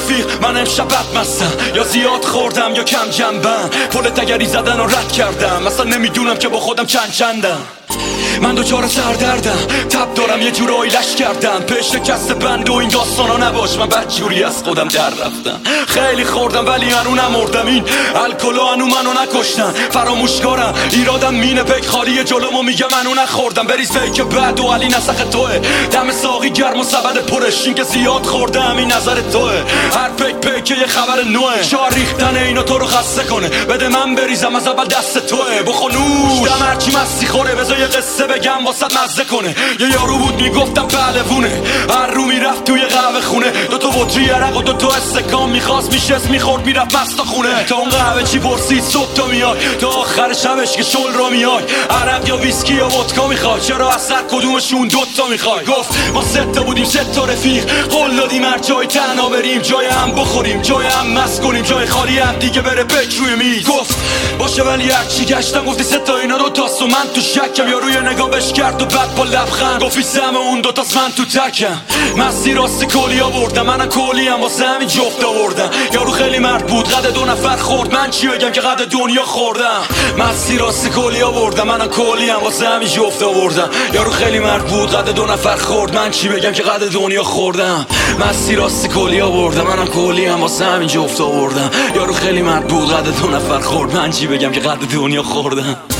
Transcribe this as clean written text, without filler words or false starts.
رفیق من امشب بد مستم، یا زیاد خوردم یا کم جنبم، پل تگری زدن و رد کردم، اصلا نمیدونم که با خودم چندم. من دوچار سردردم، تب دارم یه جورایی لش کردم، پیش شکست بند و این داستانا نباش، من بدجوری از خودم در رفتم. خیلی خوردم ولی هنو نمردم، این الکلا هنو منو نکشتن، فراموشکارم ایرادم مینه پیک خالی جلومو میگه منو نخوردم. بریز فیک بد و علی نسخ توه، دم ساقی گرم و سبد پرش، این که زیاد خوردم این نظر توه، هر پیک یه خبر نوه، شار ریختن اینا تو رو خسته کنه، بده من بریزم از اول دست توه، بخونوش دم هرچی مستی خوره، بذار یه قصه بگم واسط مزه کنه. یه یارو بود میگفتم پهلوونه، هر رو میرفت توی قهوه خونه، دوتا بطری عرق و دوتا استکان میخواست میشست میخورد میرفت مستا خونه، تا اون قهوه چی پرسید صبح تا میای، تا آخر شبش که شل رو میای، عرق یا ویسکی یا ودکا میخوای، چرا از سر کدومشون دوتا میخوای؟ گفت ما سه تا بودیم سه تا رفیق، قول دادیم هر جای تنها بریم، جای هم بخوریم جای هم مست کنیم، جای خالی هم دیگه بره بک روی میز. گفت باشه ولی هرچی گشتم گفتی سه تا اینا دو تاست و من تو شکم، یا روی نگاه بش کرد و بعد با لبخند گفتی سم اون دو تاست من تو تکم. مستی راستی کلی آوردم، منم کلی هم واسه همین جفت آوردم، یارو خیلی مرد بود قد 2 نفر خورد، من چی بگم که قد دنیا خوردم. مستی راستی کلی آوردم، منم کلی هم واسه همین جفت آوردم، یارو خیلی مرد بود قد 2 نفر خورد، من چی بگم که قد دنیا خوردم. مستی راستی کلی آوردم، منم کلی هم واسه همین جفت آوردم، یارو خیلی مرد بود قد 2 نفر خورد، من چی بگم که قد دنیا خوردم.